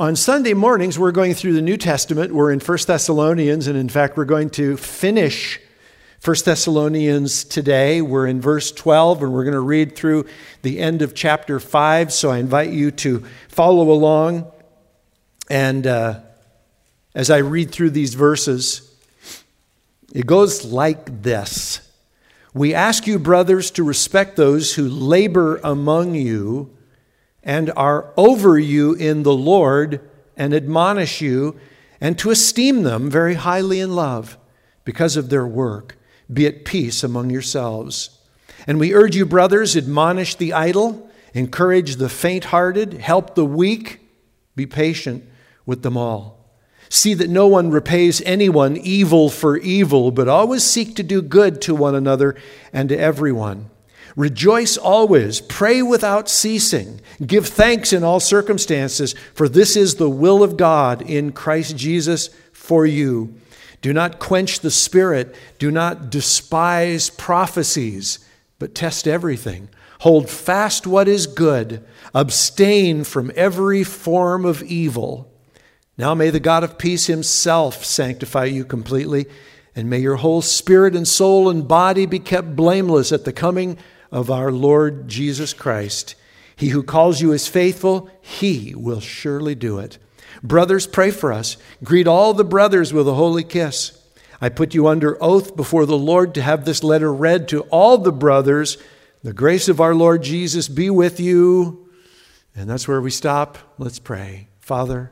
On Sunday mornings, we're going through the New Testament. We're in 1 Thessalonians, and in fact, we're going to finish 1 Thessalonians today. We're in verse 12, and we're going to read through the end of chapter 5, so I invite you to follow along. And as I read through these verses, it goes like this. We ask you, brothers, to respect those who labor among you and are over you in the Lord and admonish you, and to esteem them very highly in love because of their work. Be at peace among yourselves. And we urge you, brothers, admonish the idle, encourage the faint-hearted, help the weak, be patient with them all. See that no one repays anyone evil for evil, but always seek to do good to one another and to everyone. Rejoice always, pray without ceasing, give thanks in all circumstances, for this is the will of God in Christ Jesus for you. Do not quench the spirit, do not despise prophecies, but test everything. Hold fast what is good, abstain from every form of evil. Now may the God of peace himself sanctify you completely, and may your whole spirit and soul and body be kept blameless at the coming of our Lord Jesus Christ. He who calls you is faithful, he will surely do it. Brothers, pray for us. Greet all the brothers with a holy kiss. I put you under oath before the Lord to have this letter read to all the brothers. The grace of our Lord Jesus be with you. And that's where we stop. Let's pray. Father,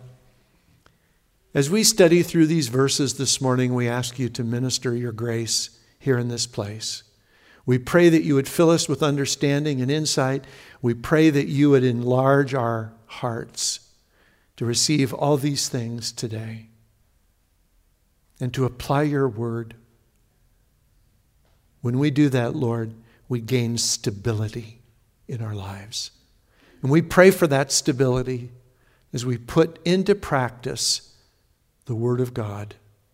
as we study through these verses this morning, we ask you to minister your grace here in this place. We pray that you would fill us with understanding and insight. We pray that you would enlarge our hearts to receive all these things today and to apply your word. When we do that, Lord, we gain stability in our lives. And we pray for that stability as we put into practice the word of God.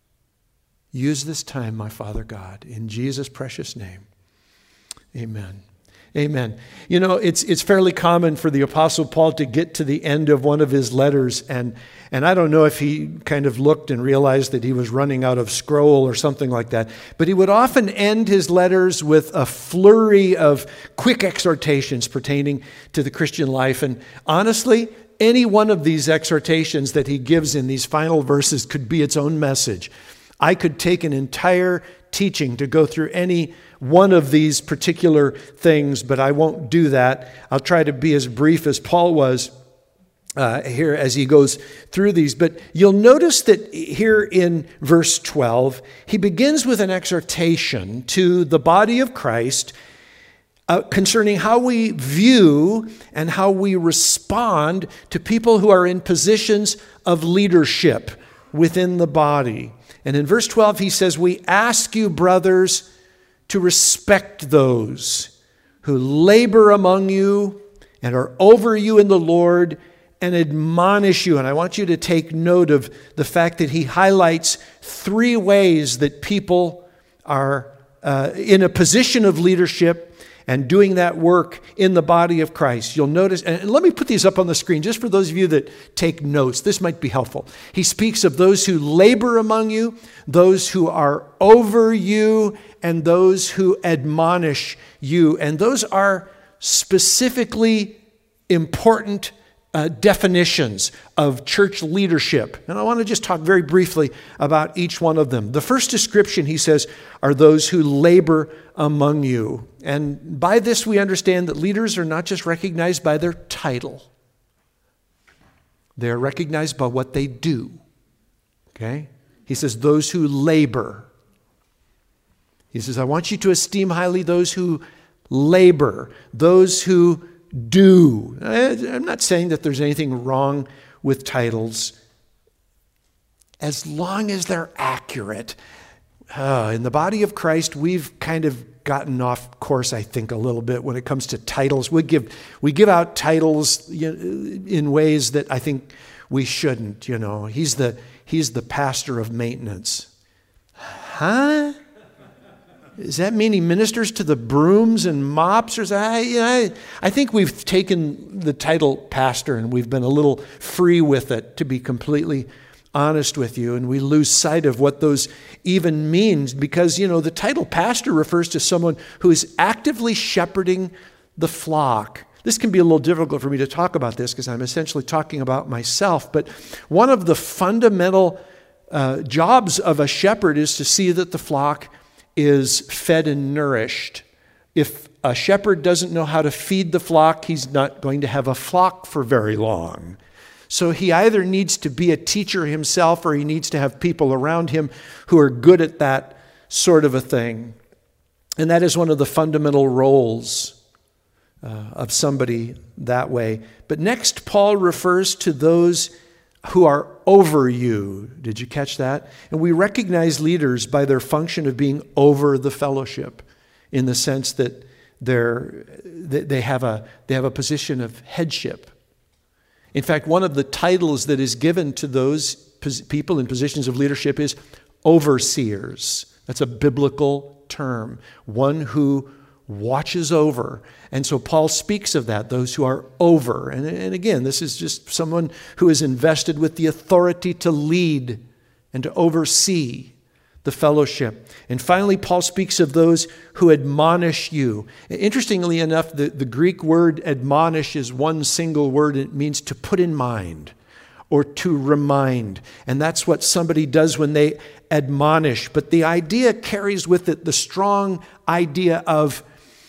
Use this time, my Father God, in Jesus' precious name. Amen. Amen. You know, it's fairly common for the Apostle Paul to get to the end of one of his letters, and I don't know if he kind of looked and realized that he was running out of scroll or something like that, but he would often end his letters with a flurry of quick exhortations pertaining to the Christian life. And honestly, any one of these exhortations that he gives in these final verses could be its own message. I could take an entire teaching to go through any one of these particular things, but I won't do that. I'll try to be as brief as Paul was here as he goes through these. But you'll notice that here in verse 12, he begins with an exhortation to the body of Christ concerning how we view and how we respond to people who are in positions of leadership within the body. And in verse 12, he says, we ask you, brothers, to respect those who labor among you and are over you in the Lord and admonish you. And I want you to take note of the fact that he highlights three ways that people are in a position of leadership and doing that work in the body of Christ. You'll notice, and let me put these up on the screen just for those of you that take notes. This might be helpful. He speaks of those who labor among you, those who are over you, and those who admonish you. And those are specifically important definitions of church leadership. And I want to just talk very briefly about each one of them. The first description, he says, are those who labor among you. And by this we understand that leaders are not just recognized by their title. They're recognized by what they do. Okay? He says, those who labor. He says, I want you to esteem highly those who labor, those who do. I'm not saying that there's anything wrong with titles as long as they're accurate. In the body of Christ, we've kind of gotten off course, I think, a little bit when it comes to titles. We give out titles in ways that I think we shouldn't. You know, he's the pastor of maintenance. Huh? Does that mean he ministers to the brooms and mops? Or I think we've taken the title pastor and we've been a little free with it, to be completely honest with you. And we lose sight of what those even means because, the title pastor refers to someone who is actively shepherding the flock. This can be a little difficult for me to talk about this because I'm essentially talking about myself. But one of the fundamental jobs of a shepherd is to see that the flock is fed and nourished. If a shepherd doesn't know how to feed the flock, he's not going to have a flock for very long. So he either needs to be a teacher himself or he needs to have people around him who are good at that sort of a thing. And that is one of the fundamental roles of somebody that way. But next, Paul refers to those who are over you. Did you catch that? And we recognize leaders by their function of being over the fellowship in the sense that they have a position of headship. In fact, one of the titles that is given to those people in positions of leadership is overseers. That's a biblical term, one who watches over. And so Paul speaks of that, those who are over. And again, this is just someone who is invested with the authority to lead and to oversee the fellowship. And finally, Paul speaks of those who admonish you. Interestingly enough, the Greek word admonish is one single word. It means to put in mind or to remind. And that's what somebody does when they admonish. But the idea carries with it the strong idea of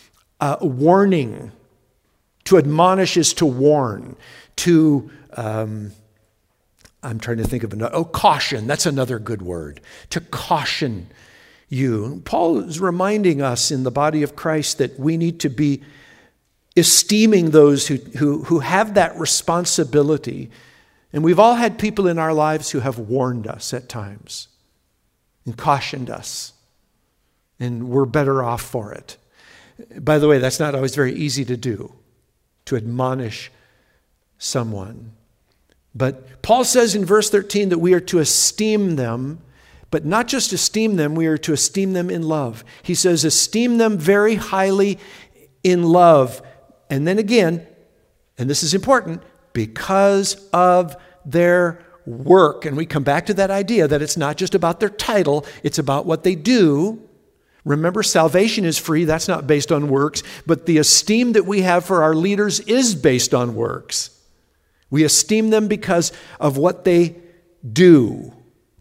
warning. To admonish is to warn. To, I'm trying to think of another. Caution. That's another good word. To caution you. Paul is reminding us in the body of Christ that we need to be esteeming those who have that responsibility. And we've all had people in our lives who have warned us at times and cautioned us. And we're better off for it. By the way, that's not always very easy to do, to admonish someone. But Paul says in verse 13 that we are to esteem them, but not just esteem them, we are to esteem them in love. He says, esteem them very highly in love. And then again, and this is important, because of their work. And we come back to that idea that it's not just about their title, it's about what they do. Remember, salvation is free. That's not based on works. But the esteem that we have for our leaders is based on works. We esteem them because of what they do.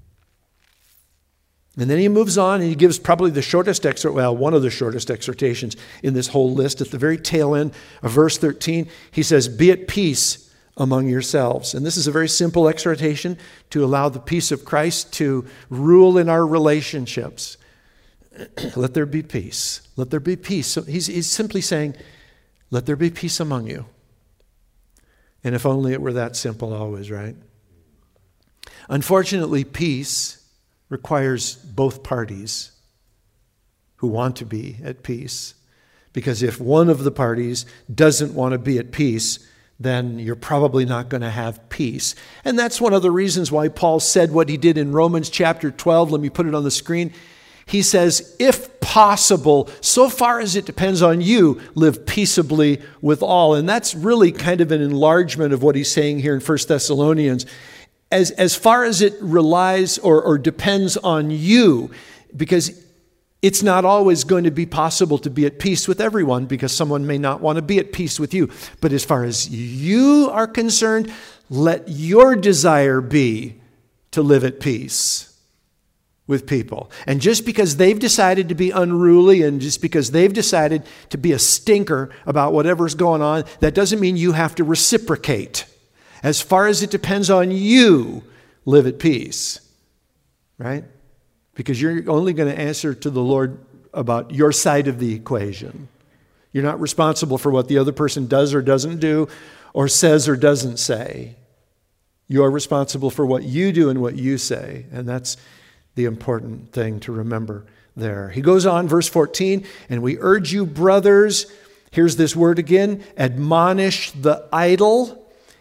And then he moves on and he gives probably the shortest one of the shortest exhortations in this whole list. At the very tail end of verse 13, he says, be at peace among yourselves. And this is a very simple exhortation to allow the peace of Christ to rule in our relationships. Let there be peace. Let there be peace. So he's simply saying, let there be peace among you. And if only it were that simple always, right? Unfortunately, peace requires both parties who want to be at peace. Because if one of the parties doesn't want to be at peace, then you're probably not going to have peace. And that's one of the reasons why Paul said what he did in Romans chapter 12. Let me put it on the screen. He says, if possible, so far as it depends on you, live peaceably with all. And that's really kind of an enlargement of what he's saying here in 1 Thessalonians. As far as it relies or depends on you, because it's not always going to be possible to be at peace with everyone because someone may not want to be at peace with you. But as far as you are concerned, let your desire be to live at peace with people. And just because they've decided to be unruly and just because they've decided to be a stinker about whatever's going on, that doesn't mean you have to reciprocate. As far as it depends on you, live at peace. Right? Because you're only going to answer to the Lord about your side of the equation. You're not responsible for what the other person does or doesn't do or says or doesn't say. You're responsible for what you do and what you say. And that's the important thing to remember there. He goes on, verse 14, and we urge you, brothers, here's this word again, admonish the idle.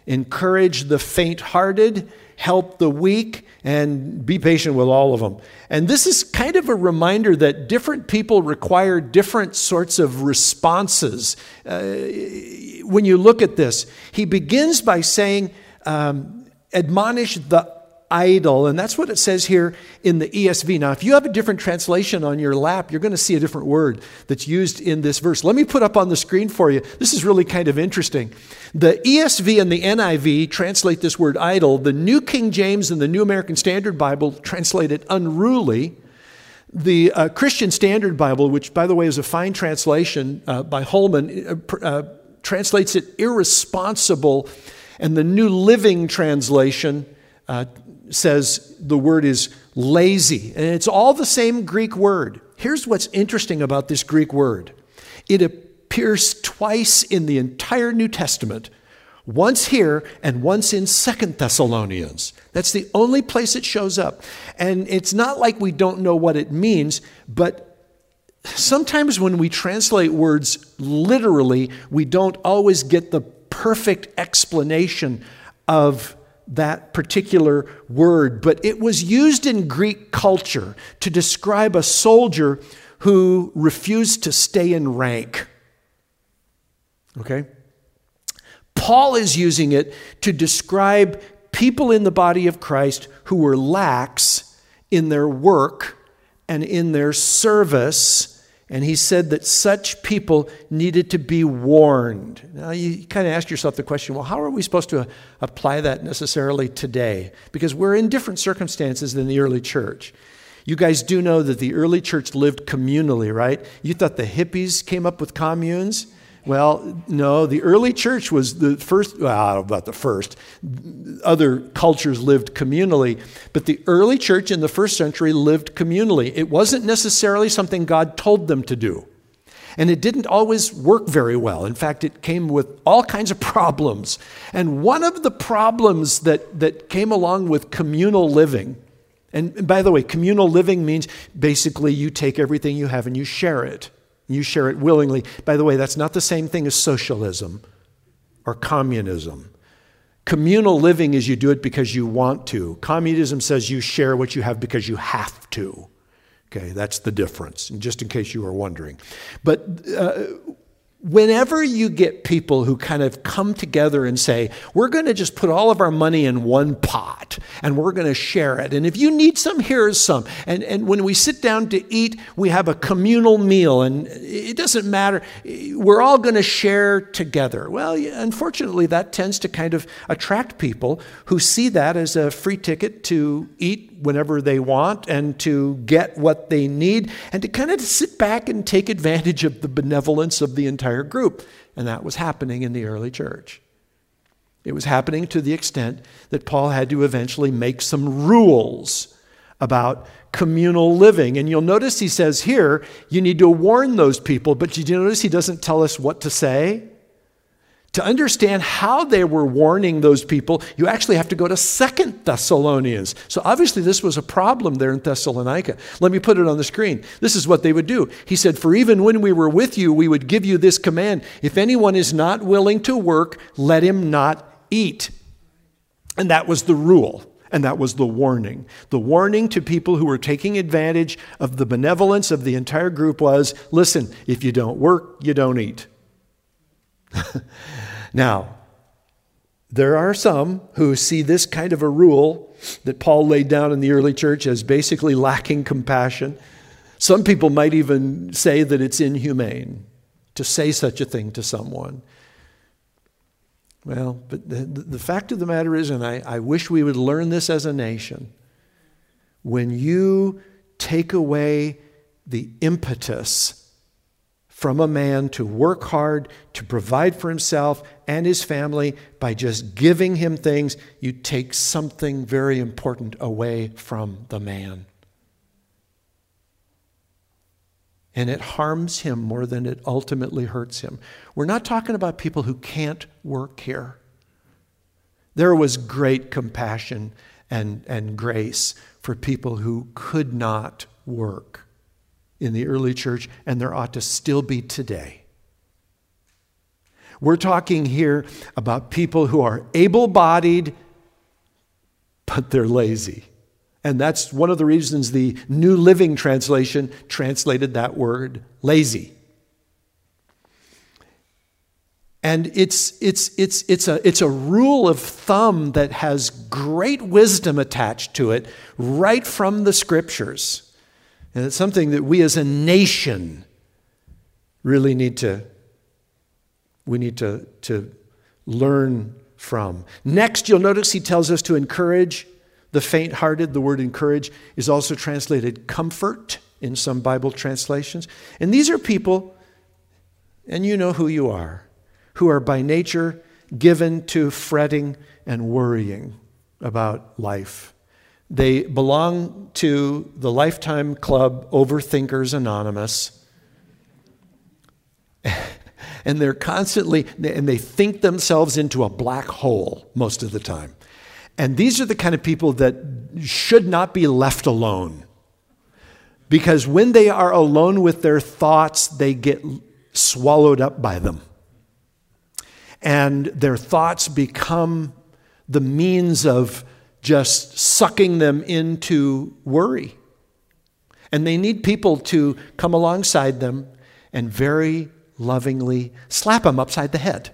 encourage the faint-hearted, help the weak, and be patient with all of them. And this is kind of a reminder that different people require different sorts of responses. When you look at this, he begins by saying, admonish the idle. And that's what it says here in the ESV. Now, if you have a different translation on your lap, you're going to see a different word that's used in this verse. Let me put up on the screen for you. This is really kind of interesting. The ESV and the NIV translate this word idle. The New King James and the New American Standard Bible translate it unruly. The Christian Standard Bible, which, by the way, is a fine translation by Holman, translates it irresponsible. And the New Living Translation says the word is lazy. And it's all the same Greek word. Here's what's interesting about this Greek word. It appears twice in the entire New Testament, once here and once in 2 Thessalonians. That's the only place it shows up. And it's not like we don't know what it means, but sometimes when we translate words literally, we don't always get the perfect explanation of that particular word. But it was used in Greek culture to describe a soldier who refused to stay in rank. Okay? Paul is using it to describe people in the body of Christ who were lax in their work and in their service. And he said that such people needed to be warned. Now, you kind of ask yourself the question, well, how are we supposed to apply that necessarily today? Because we're in different circumstances than the early church. You guys do know that the early church lived communally, right? You thought the hippies came up with communes? Well, no, the early church was the first, well, about the first. Other cultures lived communally, but the early church in the first century lived communally. It wasn't necessarily something God told them to do. And it didn't always work very well. In fact, it came with all kinds of problems. And one of the problems that came along with communal living, and by the way, communal living means basically you take everything you have and you share it. You share it willingly. By the way, that's not the same thing as socialism or communism. Communal living is you do it because you want to. Communism says you share what you have because you have to. Okay, that's the difference, just in case you were wondering. But whenever you get people who kind of come together and say, we're going to just put all of our money in one pot and we're going to share it. And if you need some, here's some. And when we sit down to eat, we have a communal meal and it doesn't matter. We're all going to share together. Well, unfortunately, that tends to kind of attract people who see that as a free ticket to eat whenever they want and to get what they need and to kind of sit back and take advantage of the benevolence of the entire group. And that was happening in the early church. It was happening to the extent that Paul had to eventually make some rules about communal living. And you'll notice he says here, you need to warn those people, but did you notice he doesn't tell us what to say? To understand how they were warning those people, you actually have to go to 2 Thessalonians. So obviously this was a problem there in Thessalonica. Let me put it on the screen. This is what they would do. He said, for even when we were with you, we would give you this command. If anyone is not willing to work, let him not eat. And that was the rule. And that was the warning. The warning to people who were taking advantage of the benevolence of the entire group was, listen, if you don't work, you don't eat. Now, there are some who see this kind of a rule that Paul laid down in the early church as basically lacking compassion. Some people might even say that it's inhumane to say such a thing to someone. Well, but the fact of the matter is, and I wish we would learn this as a nation, when you take away the impetus from a man to work hard, to provide for himself and his family by just giving him things, you take something very important away from the man. And it harms him more than it ultimately hurts him. We're not talking about people who can't work here. There was great compassion and grace for people who could not work in the early church, and there ought to still be today. We're talking here about people who are able-bodied, but they're lazy. And that's one of the reasons the New Living Translation translated that word, lazy. And it's a rule of thumb that has great wisdom attached to it right from the Scriptures. And it's something that we as a nation really need to learn from. Next, you'll notice he tells us to encourage the faint-hearted. The word encourage is also translated comfort in some Bible translations. And these are people, and you know who you are, who are by nature given to fretting and worrying about life. They belong to the Lifetime Club Overthinkers Anonymous. And they're constantly, and they think themselves into a black hole most of the time. And these are the kind of people that should not be left alone. Because when they are alone with their thoughts, they get swallowed up by them. And their thoughts become the means of just sucking them into worry. And they need people to come alongside them and very lovingly slap them upside the head.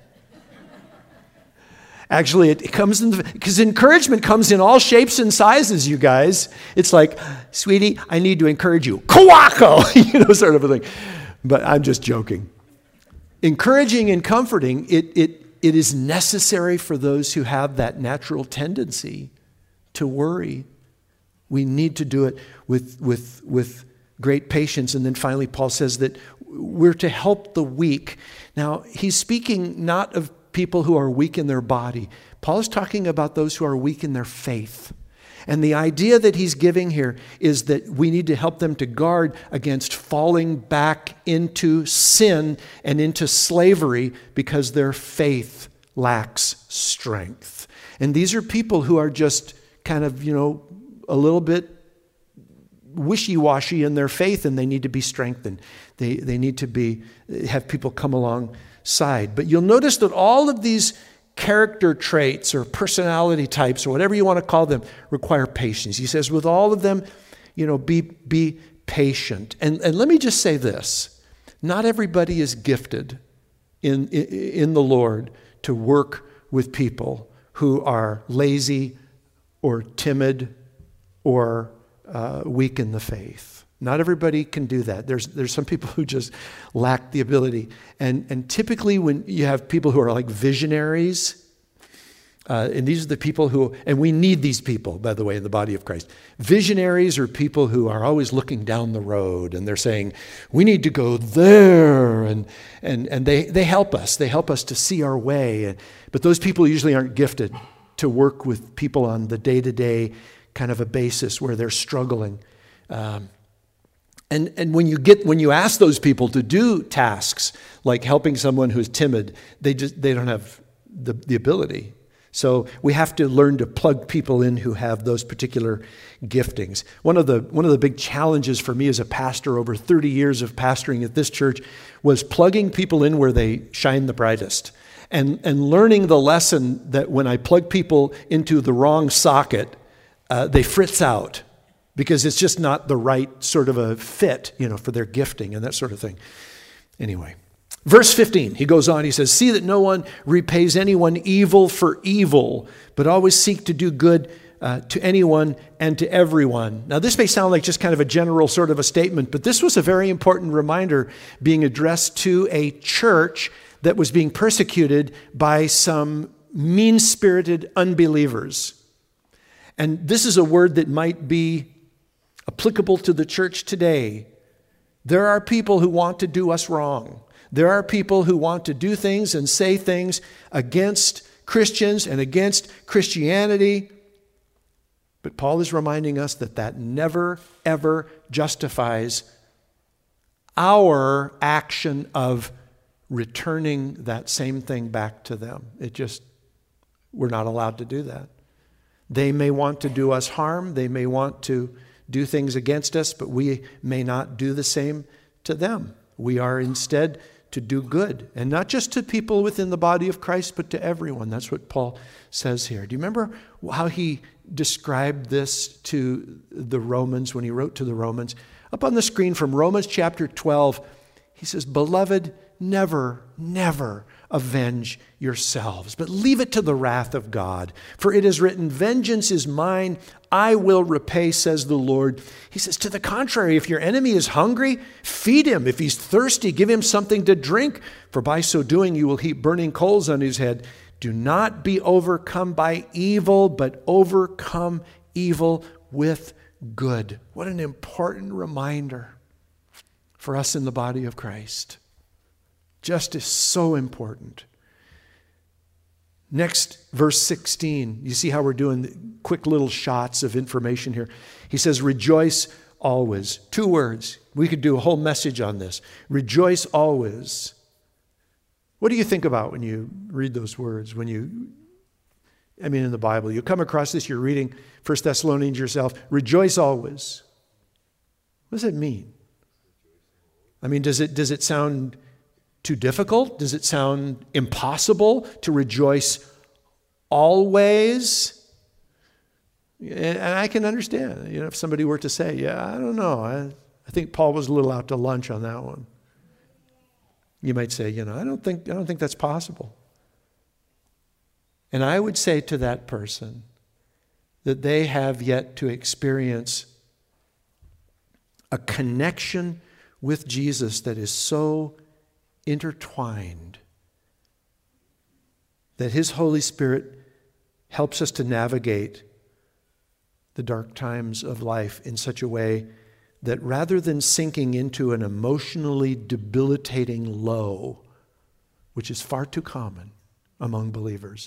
Actually, it comes in, because encouragement comes in all shapes and sizes, you guys. It's like, sweetie, I need to encourage you. Kawako! Sort of a thing. But I'm just joking. Encouraging and comforting, it is necessary for those who have that natural tendency to worry. We need to do it with great patience. And then finally, Paul says that we're to help the weak. Now, he's speaking not of people who are weak in their body. Paul is talking about those who are weak in their faith. And the idea that he's giving here is that we need to help them to guard against falling back into sin and into slavery because their faith lacks strength. And these are people who are just kind of, a little bit wishy-washy in their faith, and they need to be strengthened. They need to have people come alongside. But you'll notice that all of these character traits or personality types or whatever you want to call them require patience. He says with all of them, be patient. And let me just say this. Not everybody is gifted in the Lord to work with people who are lazy or timid or weak in the faith. Not everybody can do that. There's some people who just lack the ability. And typically when you have people who are like visionaries, and these are the people who, and we need these people, by the way, in the body of Christ. Visionaries are people who are always looking down the road, and they're saying, we need to go there, and they help us. They help us to see our way. But those people usually aren't gifted to work with people on the day-to-day kind of a basis where they're struggling. And when you ask those people to do tasks like helping someone who's timid, they don't have the ability. So we have to learn to plug people in who have those particular giftings. One of the big challenges for me as a pastor over 30 years of pastoring at this church was plugging people in where they shine the brightest. And learning the lesson that when I plug people into the wrong socket, they fritz out because it's just not the right sort of a fit, for their gifting and that sort of thing. Anyway, verse 15, he goes on, he says, see that no one repays anyone evil for evil, but always seek to do good to anyone and to everyone. Now, this may sound like just kind of a general sort of a statement, but this was a very important reminder being addressed to a church that was being persecuted by some mean-spirited unbelievers. And this is a word that might be applicable to the church today. There are people who want to do us wrong. There are people who want to do things and say things against Christians and against Christianity. But Paul is reminding us that never, ever justifies our action of returning that same thing back to them. We're not allowed to do that. They may want to do us harm. They may want to do things against us, but we may not do the same to them. We are instead to do good. And not just to people within the body of Christ, but to everyone. That's what Paul says here. Do you remember how he described this to the Romans when he wrote to the Romans? Up on the screen from Romans chapter 12, he says, "Beloved, never, never avenge yourselves, but leave it to the wrath of God. For it is written, 'Vengeance is mine, I will repay,' says the Lord." He says, to the contrary, if your enemy is hungry, feed him. If he's thirsty, give him something to drink. For by so doing, you will heap burning coals on his head. Do not be overcome by evil, but overcome evil with good. What an important reminder for us in the body of Christ. Justice, so important. Next, verse 16. You see how we're doing quick little shots of information here. He says, rejoice always. 2 words. We could do a whole message on this. Rejoice always. What do you think about when you read those words? In the Bible, you come across this, you're reading 1 Thessalonians yourself. Rejoice always. What does it mean? Does it sound too difficult? Does it sound impossible to rejoice always? And I can understand, if somebody were to say, yeah, I don't know. I think Paul was a little out to lunch on that one. You might say, I don't think that's possible. And I would say to that person that they have yet to experience a connection with Jesus that is so intertwined that his Holy Spirit helps us to navigate the dark times of life in such a way that rather than sinking into an emotionally debilitating low, which is far too common among believers,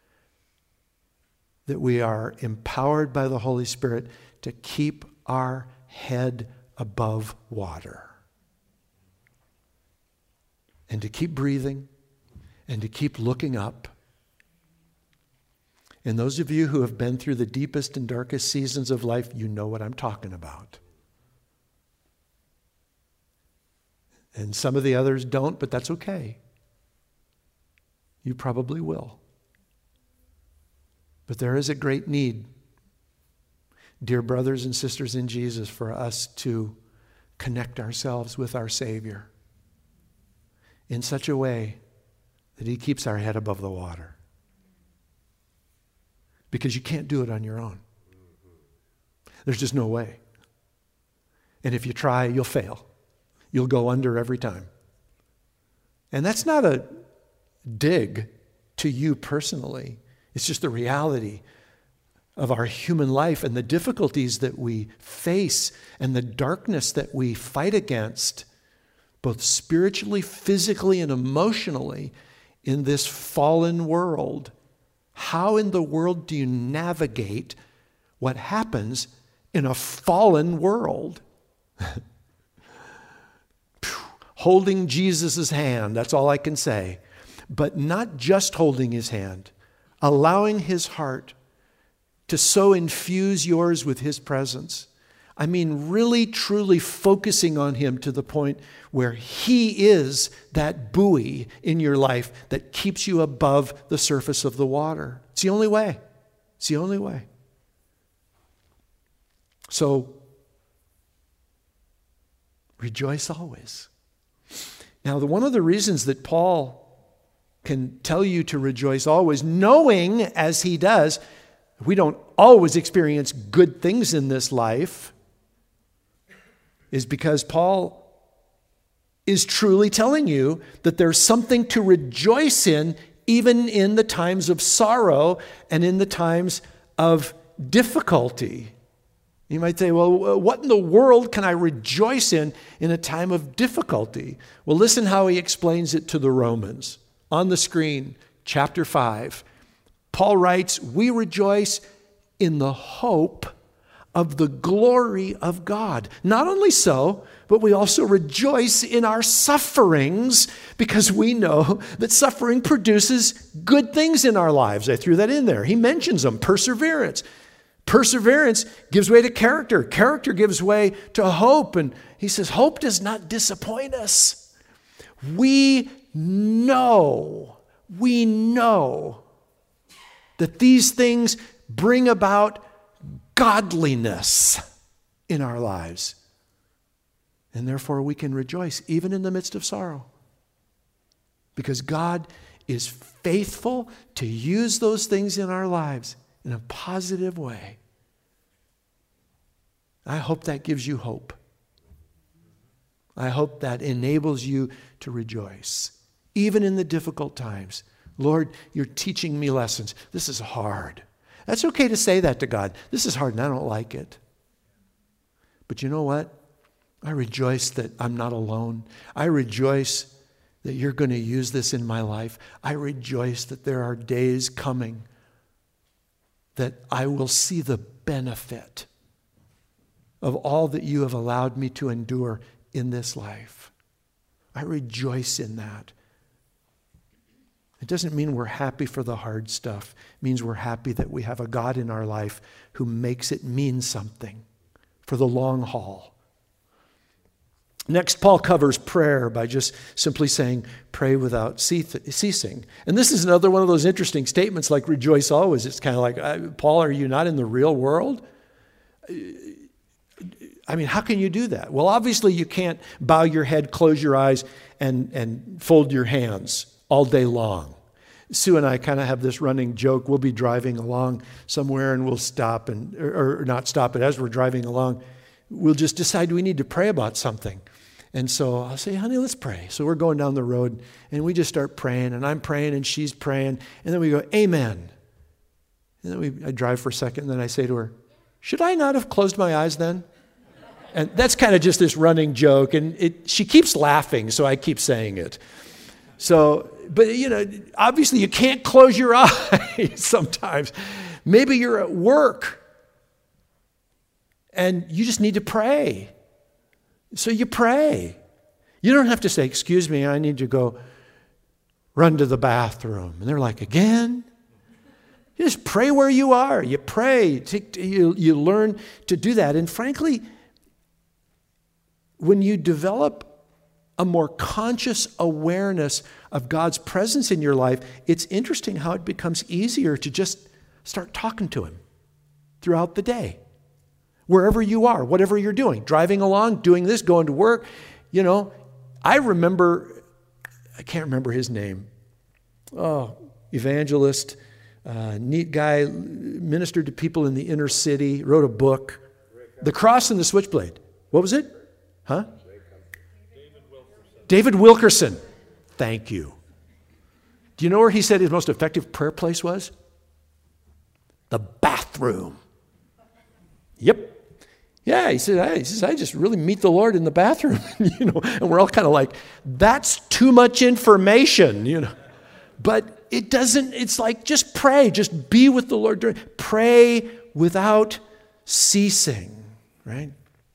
that we are empowered by the Holy Spirit to keep our head above water. And to keep breathing, and to keep looking up. And those of you who have been through the deepest and darkest seasons of life, you know what I'm talking about. And some of the others don't, but that's okay. You probably will. But there is a great need, dear brothers and sisters in Jesus, for us to connect ourselves with our Savior in such a way that he keeps our head above the water. Because you can't do it on your own. There's just no way. And if you try, you'll fail. You'll go under every time. And that's not a dig to you personally. It's just the reality of our human life and the difficulties that we face and the darkness that we fight against, both spiritually, physically, and emotionally in this fallen world. How in the world do you navigate what happens in a fallen world? Holding Jesus' hand, that's all I can say. But not just holding his hand, allowing his heart to so infuse yours with his presence. Really, truly focusing on him to the point where he is that buoy in your life that keeps you above the surface of the water. It's the only way. It's the only way. So, rejoice always. Now, one of the reasons that Paul can tell you to rejoice always, knowing as he does, we don't always experience good things in this life, is because Paul is truly telling you that there's something to rejoice in, even in the times of sorrow and in the times of difficulty. You might say, well, what in the world can I rejoice in a time of difficulty? Well, listen how he explains it to the Romans. On the screen, chapter 5, Paul writes, we rejoice in the hope of the glory of God. Not only so, but we also rejoice in our sufferings because we know that suffering produces good things in our lives. I threw that in there. He mentions them. Perseverance. Perseverance gives way to character. Character gives way to hope. And he says, hope does not disappoint us. We know that these things bring about godliness in our lives. And therefore we can rejoice even in the midst of sorrow. Because God is faithful to use those things in our lives in a positive way. I hope that gives you hope. I hope that enables you to rejoice, even in the difficult times. Lord, you're teaching me lessons. This is hard. That's okay to say that to God. This is hard and I don't like it. But you know what? I rejoice that I'm not alone. I rejoice that you're going to use this in my life. I rejoice that there are days coming that I will see the benefit of all that you have allowed me to endure in this life. I rejoice in that. It doesn't mean we're happy for the hard stuff. It means we're happy that we have a God in our life who makes it mean something for the long haul. Next, Paul covers prayer by just simply saying, pray without ceasing. And this is another one of those interesting statements like rejoice always. It's kind of like, Paul, are you not in the real world? I mean, how can you do that? Well, obviously you can't bow your head, close your eyes, and fold your hands all day long. Sue and I kind of have this running joke. We'll be driving along somewhere and we'll stop or not stop, but as we're driving along, we'll just decide we need to pray about something. And so I'll say, honey, let's pray. So we're going down the road and we just start praying and I'm praying and she's praying. And then we go, amen. And then I drive for a second and then I say to her, should I not have closed my eyes then? And that's kind of just this running joke. And she keeps laughing, so I keep saying it. So, but obviously you can't close your eyes sometimes. Maybe you're at work and you just need to pray. So you pray. You don't have to say, excuse me, I need to go run to the bathroom. And they're like, again? You just pray where you are. You pray. You learn to do that. And frankly, when you develop a more conscious awareness of God's presence in your life, it's interesting how it becomes easier to just start talking to Him throughout the day. Wherever you are, whatever you're doing, driving along, doing this, going to work. I remember, I can't remember his name. Evangelist, neat guy, ministered to people in the inner city, wrote a book. The Cross and the Switchblade. What was it? Huh? David Wilkerson. Thank you. Do you know where he said his most effective prayer place was? The bathroom. Yep. Yeah, he says, I just really meet the Lord in the bathroom, and we're all kind of like, that's too much information, But it's like, just pray, just be with the Lord. Pray without ceasing, right?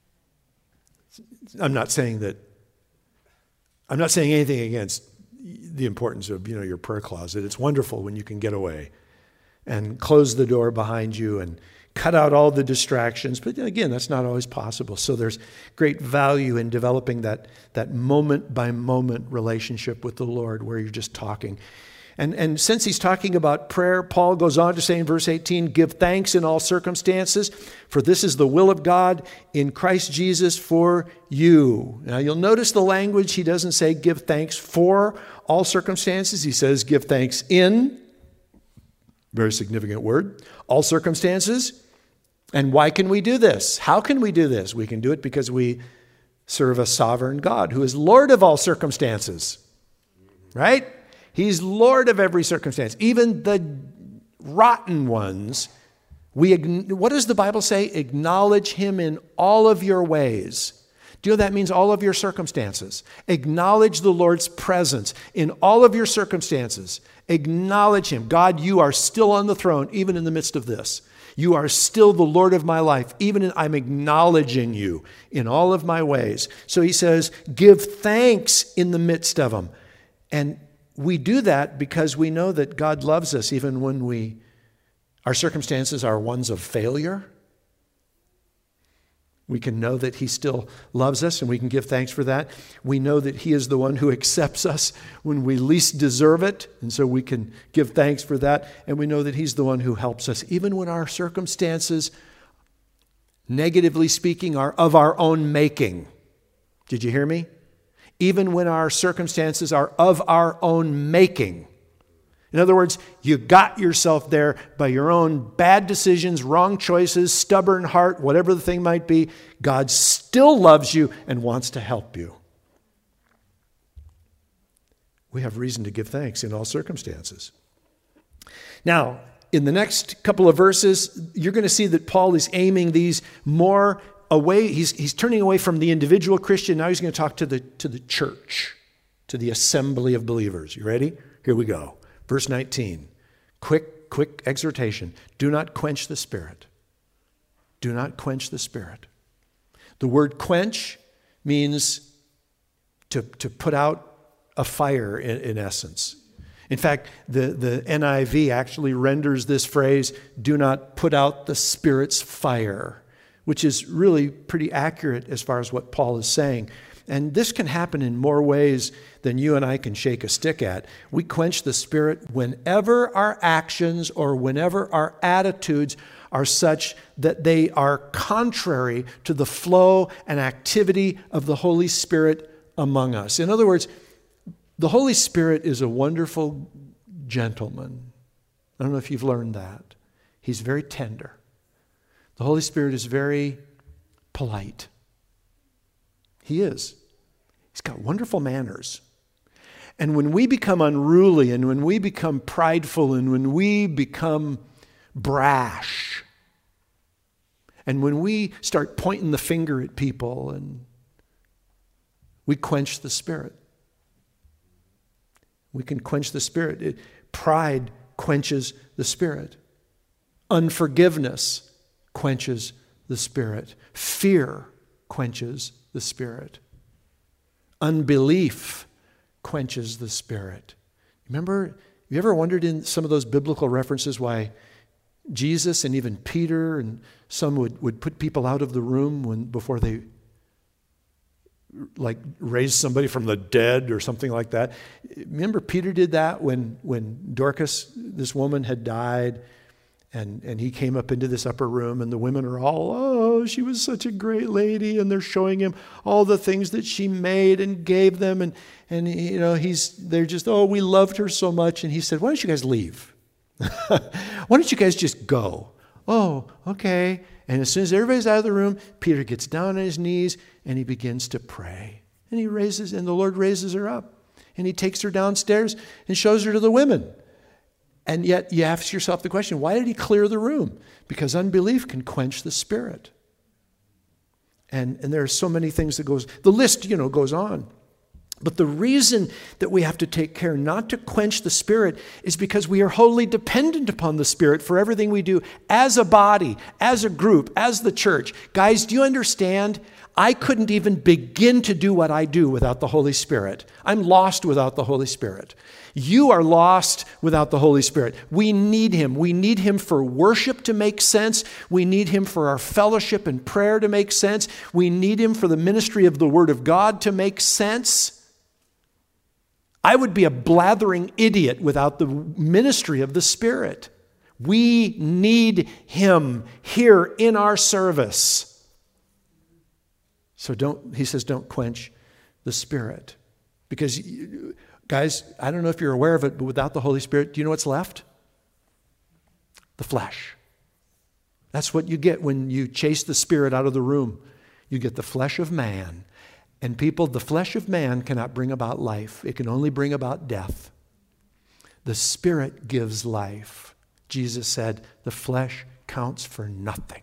I'm not saying anything against the importance of, your prayer closet. It's wonderful when you can get away and close the door behind you and cut out all the distractions. But again, that's not always possible. So there's great value in developing that moment-by-moment relationship with the Lord where you're just talking. And since he's talking about prayer, Paul goes on to say in verse 18, give thanks in all circumstances, for this is the will of God in Christ Jesus for you. Now you'll notice the language. He doesn't say give thanks for all circumstances. He says give thanks in, very significant word, all circumstances. And why can we do this? How can we do this? We can do it because we serve a sovereign God who is Lord of all circumstances, right? He's Lord of every circumstance, even the rotten ones. What does the Bible say? Acknowledge Him in all of your ways. Do you know that means all of your circumstances? Acknowledge the Lord's presence in all of your circumstances. Acknowledge Him. God, you are still on the throne, even in the midst of this. You are still the Lord of my life. I'm acknowledging you in all of my ways. So he says, give thanks in the midst of them. And we do that because we know that God loves us even when our circumstances are ones of failure. We can know that he still loves us, and we can give thanks for that. We know that he is the one who accepts us when we least deserve it, and so we can give thanks for that. And we know that he's the one who helps us, even when our circumstances, negatively speaking, are of our own making. Did you hear me? Even when our circumstances are of our own making. In other words, you got yourself there by your own bad decisions, wrong choices, stubborn heart, whatever the thing might be. God still loves you and wants to help you. We have reason to give thanks in all circumstances. Now, in the next couple of verses, you're going to see that Paul is aiming these more away. He's turning away from the individual Christian. Now he's going to talk to the church, to the assembly of believers. You ready? Here we go. Verse 19, quick exhortation. Do not quench the Spirit. Do not quench the Spirit. The word quench means to put out a fire in essence. In fact, the NIV actually renders this phrase, do not put out the Spirit's fire, which is really pretty accurate as far as what Paul is saying. And this can happen in more ways than you and I can shake a stick at. We quench the Spirit whenever our actions or whenever our attitudes are such that they are contrary to the flow and activity of the Holy Spirit among us. In other words, the Holy Spirit is a wonderful gentleman. I don't know if you've learned that. He's very tender. The Holy Spirit is very polite. He is. He's got wonderful manners. And when we become unruly and when we become prideful and when we become brash and when we start pointing the finger at people and we quench the Spirit. We can quench the Spirit. Pride quenches the Spirit. Unforgiveness quenches the Spirit. Fear quenches the Spirit. Unbelief quenches the Spirit. Remember, you ever wondered in some of those biblical references why Jesus and even Peter and some would put people out of the room before they like raised somebody from the dead or something like that? Remember Peter did that when Dorcas, this woman, had died. And he came up into this upper room and the women are all, oh, she was such a great lady. And they're showing him all the things that she made and gave them. And you know, they're just, oh, we loved her so much. And he said, why don't you guys leave? Why don't you guys just go? Oh, okay. And as soon as everybody's out of the room, Peter gets down on his knees and he begins to pray. And the Lord raises her up. And he takes her downstairs and shows her to the women. And yet you ask yourself the question, why did he clear the room? Because unbelief can quench the Spirit. And there are so many things that the list, goes on. But the reason that we have to take care not to quench the Spirit is because we are wholly dependent upon the Spirit for everything we do as a body, as a group, as the church. Guys, do you understand? I couldn't even begin to do what I do without the Holy Spirit. I'm lost without the Holy Spirit. You are lost without the Holy Spirit. We need Him. We need Him for worship to make sense. We need Him for our fellowship and prayer to make sense. We need Him for the ministry of the Word of God to make sense. I would be a blathering idiot without the ministry of the Spirit. We need Him here in our service. So he says, don't quench the Spirit. Because, guys, I don't know if you're aware of it, but without the Holy Spirit, do you know what's left? The flesh. That's what you get when you chase the Spirit out of the room. You get the flesh of man. And people, the flesh of man cannot bring about life. It can only bring about death. The Spirit gives life. Jesus said, the flesh counts for nothing.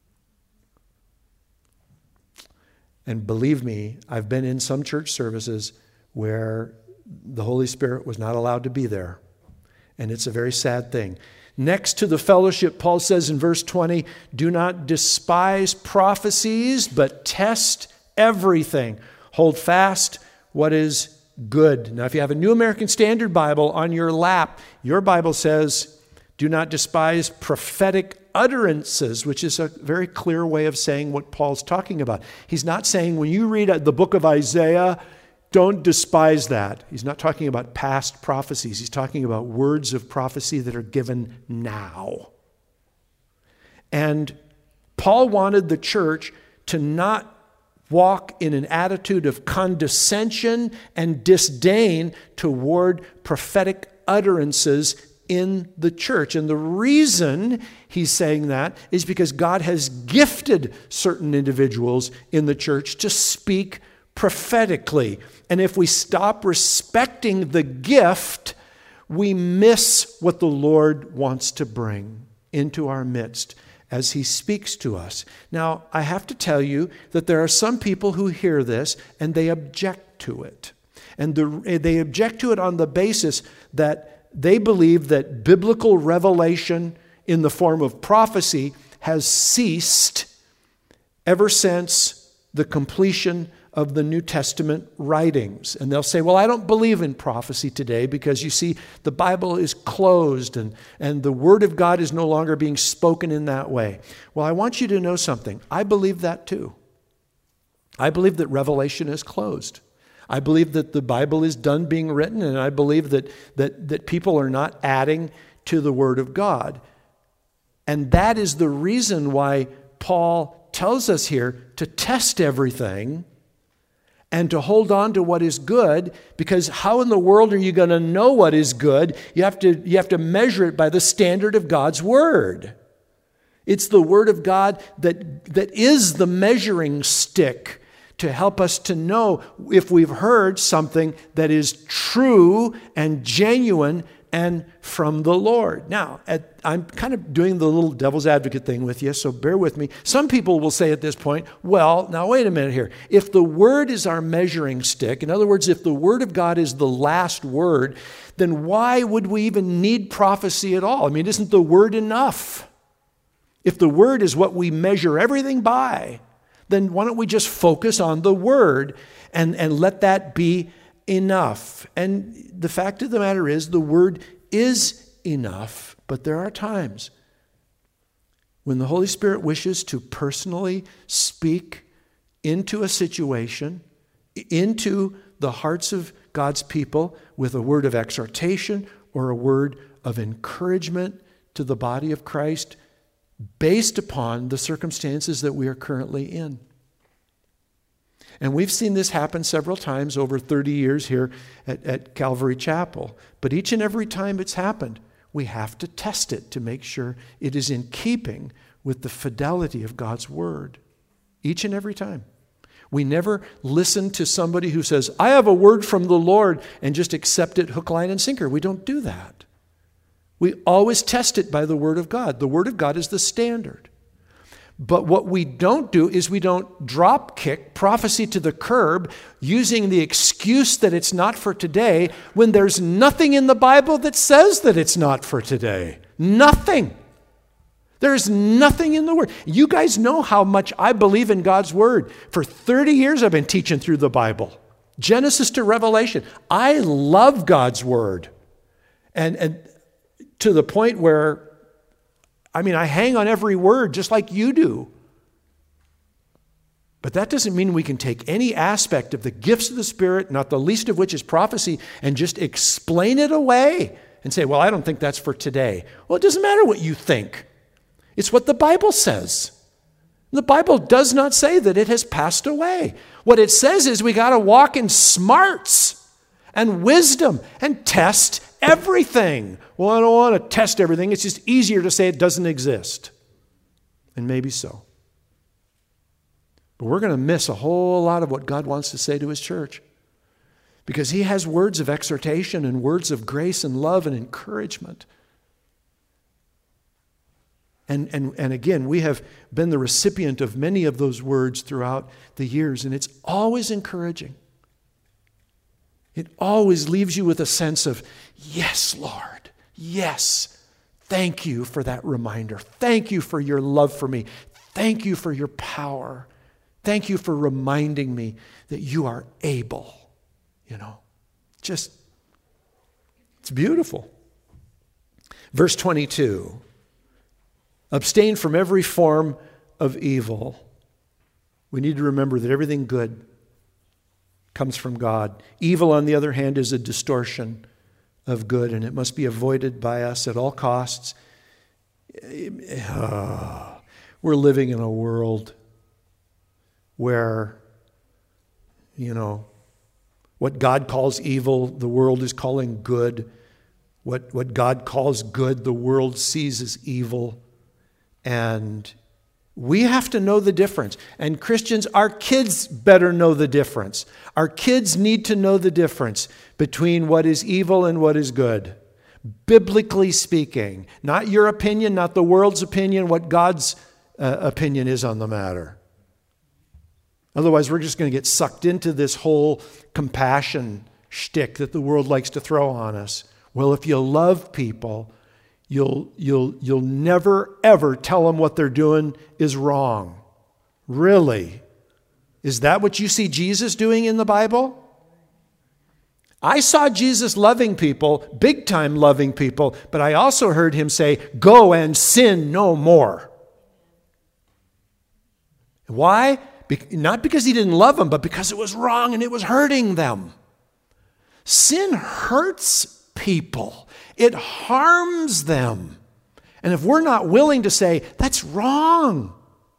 And believe me, I've been in some church services where the Holy Spirit was not allowed to be there. And it's a very sad thing. Next to the fellowship, Paul says in verse 20, do not despise prophecies, but test everything. Hold fast what is good. Now, if you have a New American Standard Bible on your lap, your Bible says, Do not despise prophetic utterances, which is a very clear way of saying what Paul's talking about. He's not saying when you read the book of Isaiah, don't despise that. He's not talking about past prophecies. He's talking about words of prophecy that are given now. And Paul wanted the church to not walk in an attitude of condescension and disdain toward prophetic utterances in the church. And the reason he's saying that is because God has gifted certain individuals in the church to speak prophetically. And if we stop respecting the gift, we miss what the Lord wants to bring into our midst as he speaks to us. Now, I have to tell you that there are some people who hear this and they object to it. And they object to it on the basis that they believe that biblical revelation in the form of prophecy has ceased ever since the completion of the New Testament writings. And they'll say, well, I don't believe in prophecy today because you see, the Bible is closed and the Word of God is no longer being spoken in that way. Well, I want you to know something. I believe that too. I believe that Revelation is closed. I believe that the Bible is done being written, and I believe that people are not adding to the Word of God. And that is the reason why Paul tells us here to test everything and to hold on to what is good, because how in the world are you going to know what is good? You have to measure it by the standard of God's Word. It's the Word of God that is the measuring stick to help us to know if we've heard something that is true and genuine and from the Lord. Now, I'm kind of doing the little devil's advocate thing with you, so bear with me. Some people will say at this point, well, now wait a minute here. If the Word is our measuring stick, in other words, if the Word of God is the last word, then why would we even need prophecy at all? I mean, isn't the Word enough? If the Word is what we measure everything by, then why don't we just focus on the Word and let that be enough? And the fact of the matter is, the Word is enough, but there are times when the Holy Spirit wishes to personally speak into a situation, into the hearts of God's people with a word of exhortation or a word of encouragement to the body of Christ based upon the circumstances that we are currently in. And we've seen this happen several times over 30 years here at Calvary Chapel. But each and every time it's happened, we have to test it to make sure it is in keeping with the fidelity of God's Word. Each and every time. We never listen to somebody who says, I have a word from the Lord, and just accept it hook, line, and sinker. We don't do that. We always test it by the Word of God. The Word of God is the standard. But what we don't do is we don't drop kick prophecy to the curb using the excuse that it's not for today when there's nothing in the Bible that says that it's not for today. Nothing. There's nothing in the Word. You guys know how much I believe in God's Word. For 30 years I've been teaching through the Bible. Genesis to Revelation. I love God's Word. And to the point where, I hang on every word just like you do. But that doesn't mean we can take any aspect of the gifts of the Spirit, not the least of which is prophecy, and just explain it away and say, well, I don't think that's for today. Well, it doesn't matter what you think. It's what the Bible says. The Bible does not say that it has passed away. What it says is we got to walk in smarts and wisdom and test everything. Well, I don't want to test everything. It's just easier to say it doesn't exist. And maybe so. But we're going to miss a whole lot of what God wants to say to His church. Because He has words of exhortation and words of grace and love and encouragement. And again, we have been the recipient of many of those words throughout the years, and it's always encouraging. It always leaves you with a sense of, yes, Lord, yes, thank you for that reminder. Thank you for your love for me. Thank you for your power. Thank you for reminding me that you are able. It's beautiful. Verse 22, abstain from every form of evil. We need to remember that everything good comes from God. Evil, on the other hand, is a distortion of good, and it must be avoided by us at all costs. We're living in a world where, what God calls evil, the world is calling good. What God calls good, the world sees as evil. And we have to know the difference. And Christians, our kids better know the difference. Our kids need to know the difference between what is evil and what is good. Biblically speaking, not your opinion, not the world's opinion, what God's opinion is on the matter. Otherwise, we're just going to get sucked into this whole compassion shtick that the world likes to throw on us. Well, if you love people, you'll never, ever tell them what they're doing is wrong. Really? Is that what you see Jesus doing in the Bible? I saw Jesus loving people, big time loving people, but I also heard him say, go and sin no more. Why? Not because he didn't love them, but because it was wrong and it was hurting them. Sin hurts people. It harms them. And if we're not willing to say, that's wrong,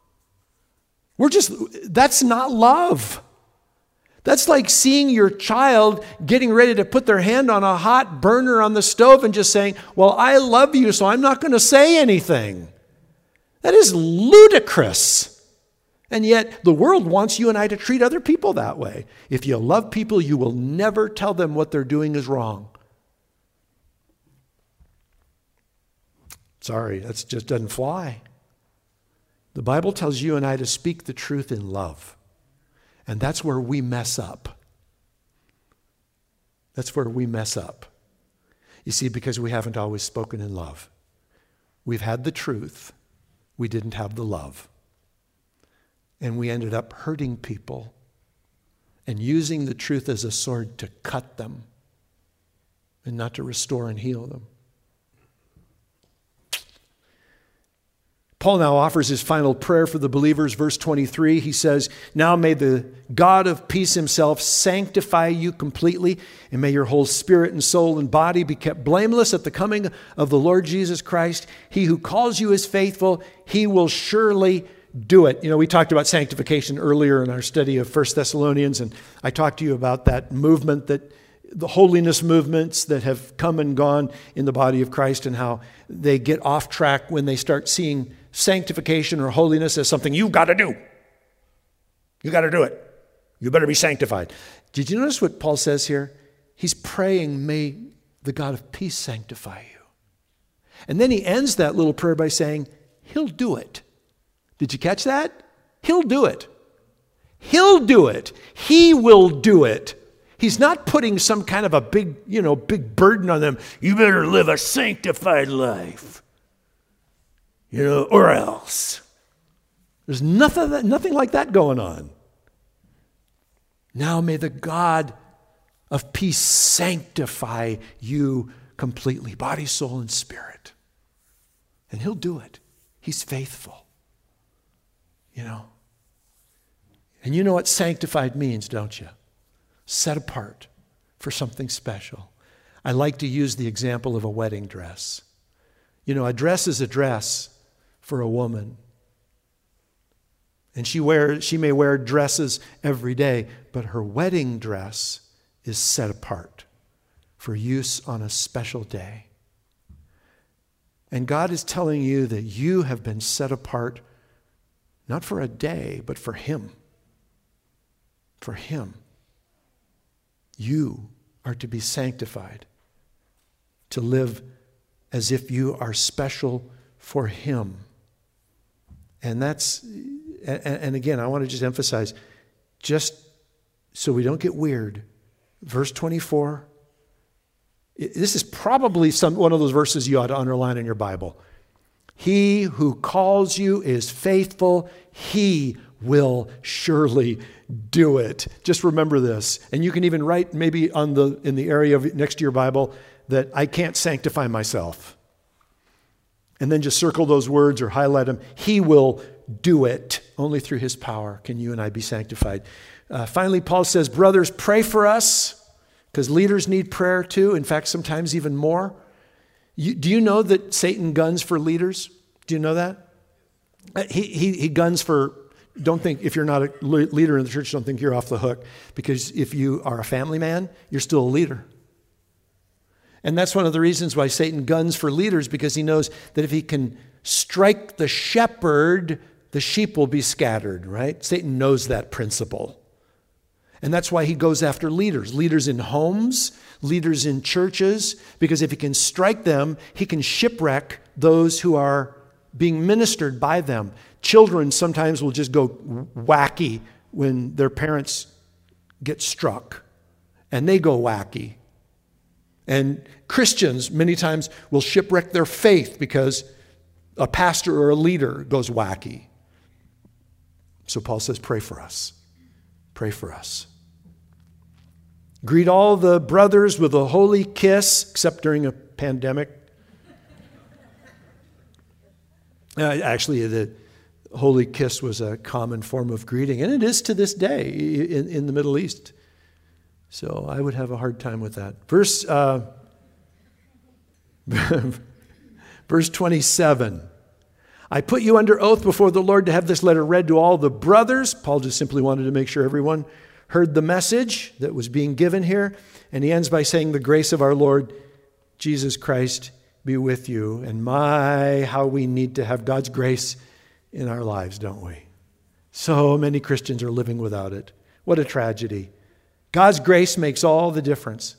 that's not love. That's like seeing your child getting ready to put their hand on a hot burner on the stove and just saying, well, I love you, so I'm not going to say anything. That is ludicrous. And yet the world wants you and I to treat other people that way. If you love people, you will never tell them what they're doing is wrong. Sorry, that just doesn't fly. The Bible tells you and I to speak the truth in love. And that's where we mess up. That's where we mess up. You see, because we haven't always spoken in love. We've had the truth. We didn't have the love. And we ended up hurting people and using the truth as a sword to cut them and not to restore and heal them. Paul now offers his final prayer for the believers. Verse 23, he says, now may the God of peace himself sanctify you completely, and may your whole spirit and soul and body be kept blameless at the coming of the Lord Jesus Christ. He who calls you is faithful. He will surely do it. We talked about sanctification earlier in our study of 1 Thessalonians, and I talked to you about that movement, that the holiness movements that have come and gone in the body of Christ, and how they get off track when they start seeing sanctification or holiness as something you've got to do. You got to do it. You better be sanctified. Did you notice what Paul says here? He's praying, may the God of peace sanctify you. And then he ends that little prayer by saying, he'll do it. Did you catch that? He'll do it. He'll do it. He will do it. He's not putting some kind of a big burden on them. You better live a sanctified life. Or else. There's nothing like that going on. Now may the God of peace sanctify you completely, body, soul, and spirit. And he'll do it. He's faithful. And you know what sanctified means, don't you? Set apart for something special. I like to use the example of a wedding dress. A dress is a dress for a woman. And she may wear dresses every day, but her wedding dress is set apart for use on a special day. And God is telling you that you have been set apart not for a day, but for Him. For Him. You are to be sanctified, to live as if you are special for Him. And again, I want to just emphasize, just so we don't get weird, verse 24, this is probably one of those verses you ought to underline in your Bible. He who calls you is faithful. He will surely do it. Just remember this. And you can even write maybe in the area next to your Bible that I can't sanctify myself. And then just circle those words or highlight them. He will do it. Only through his power can you and I be sanctified. Finally, Paul says, brothers, pray for us, because leaders need prayer too. In fact, sometimes even more. Do you know that Satan guns for leaders? Do you know that? He guns for, don't think, if you're not a leader in the church, don't think you're off the hook. Because if you are a family man, you're still a leader. And that's one of the reasons why Satan guns for leaders, because he knows that if he can strike the shepherd, the sheep will be scattered, right? Satan knows that principle. And that's why he goes after leaders in homes, leaders in churches, because if he can strike them, he can shipwreck those who are being ministered by them. Children sometimes will just go wacky when their parents get struck, and they go wacky. And Christians many times will shipwreck their faith because a pastor or a leader goes wacky. So Paul says, pray for us. Pray for us. Greet all the brothers with a holy kiss, except during a pandemic. Actually, the holy kiss was a common form of greeting, and it is to this day in the Middle East. So I would have a hard time with that. Verse 27. I put you under oath before the Lord to have this letter read to all the brothers. Paul just simply wanted to make sure everyone heard the message that was being given here. And he ends by saying, the grace of our Lord Jesus Christ be with you. And how we need to have God's grace in our lives, don't we? So many Christians are living without it. What a tragedy. God's grace makes all the difference.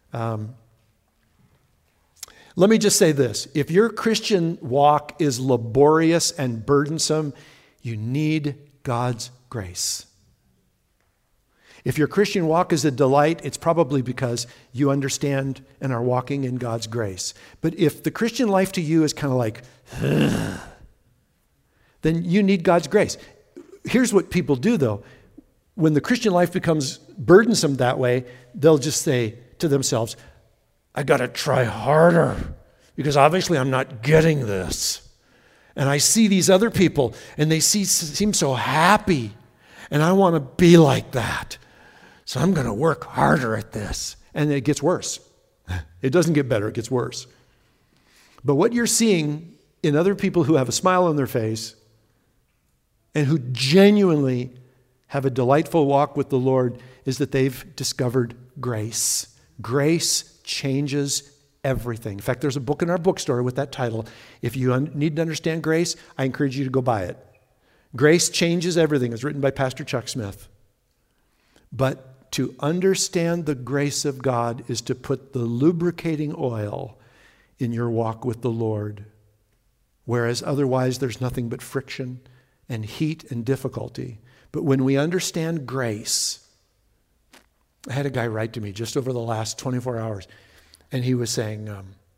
Let me just say this. If your Christian walk is laborious and burdensome, you need God's grace. If your Christian walk is a delight, it's probably because you understand and are walking in God's grace. But if the Christian life to you is kind of like, ugh, then you need God's grace. Here's what people do, though. When the Christian life becomes burdensome that way, they'll just say to themselves, I got to try harder because obviously I'm not getting this. And I see these other people and they seem so happy and I want to be like that. So I'm going to work harder at this. And it gets worse. It doesn't get better, it gets worse. But what you're seeing in other people who have a smile on their face and who genuinely have a delightful walk with the Lord is that they've discovered grace. Grace changes everything. In fact, there's a book in our bookstore with that title. If you need to understand grace, I encourage you to go buy it. Grace changes everything. It's written by Pastor Chuck Smith. But to understand the grace of God is to put the lubricating oil in your walk with the Lord, whereas otherwise there's nothing but friction and heat and difficulty. But when we understand grace, I had a guy write to me just over the last 24 hours, and he was saying,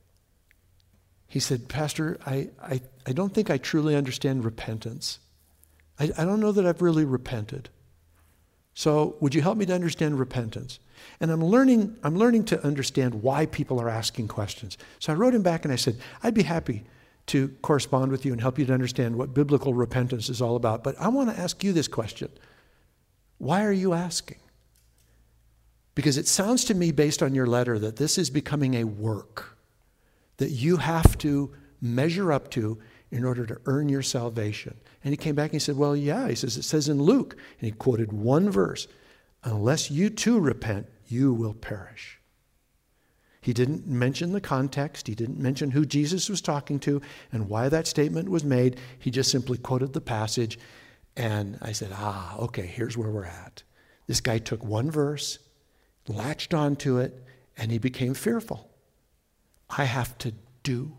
he said, Pastor, I don't think I truly understand repentance. I don't know that I've really repented. So would you help me to understand repentance? And I'm learning to understand why people are asking questions. So I wrote him back and I said, I'd be happy to correspond with you and help you to understand what biblical repentance is all about. But I want to ask you this question. Why are you asking? Because it sounds to me, based on your letter, that this is becoming a work that you have to measure up to in order to earn your salvation. And he came back and he said, well, yeah. He says, it says in Luke, and he quoted one verse, unless you too repent, you will perish. He didn't mention the context. He didn't mention who Jesus was talking to and why that statement was made. He just simply quoted the passage. And I said, okay, here's where we're at. This guy took one verse, latched onto it, and he became fearful. I have to do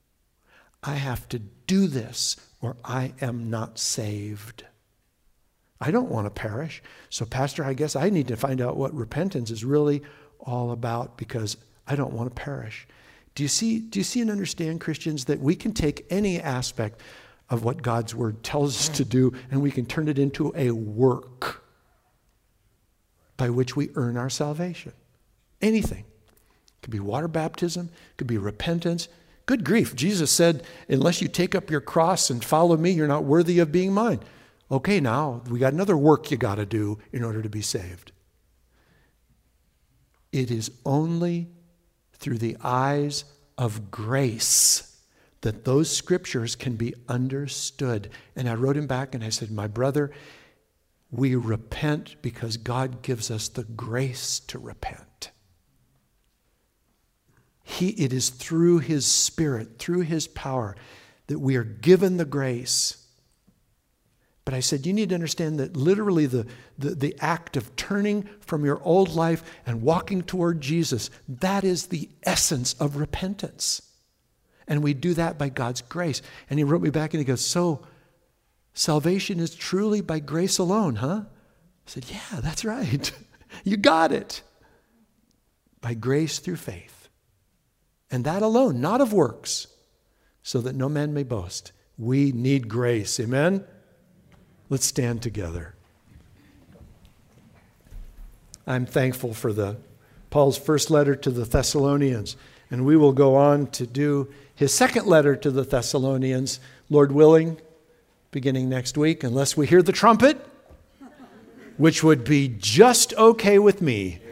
this or I am not saved. I don't want to perish. So, Pastor, I guess I need to find out what repentance is really all about because I don't want to perish. Do you see and understand, Christians, that we can take any aspect of what God's word tells us to do and we can turn it into a work by which we earn our salvation? Anything. It could be water baptism, it could be repentance, it Good grief. Jesus said, unless you take up your cross and follow me, you're not worthy of being mine. Okay, now we got another work you got to do in order to be saved. It is only through the eyes of grace that those scriptures can be understood. And I wrote him back and I said, my brother, we repent because God gives us the grace to repent. It is through his Spirit, through his power, that we are given the grace. But I said, you need to understand that literally the act of turning from your old life and walking toward Jesus, that is the essence of repentance. And we do that by God's grace. And he wrote me back and he goes, so salvation is truly by grace alone, huh? I said, yeah, that's right. You got it. By grace through faith. And that alone, not of works, so that no man may boast. We need grace. Amen? Let's stand together. I'm thankful for Paul's first letter to the Thessalonians. And we will go on to do his second letter to the Thessalonians, Lord willing, beginning next week, unless we hear the trumpet, which would be just okay with me.